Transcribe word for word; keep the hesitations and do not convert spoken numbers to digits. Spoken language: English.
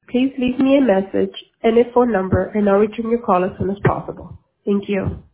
please leave me a message and a phone number, and I'll return your call as soon as possible. Thank you.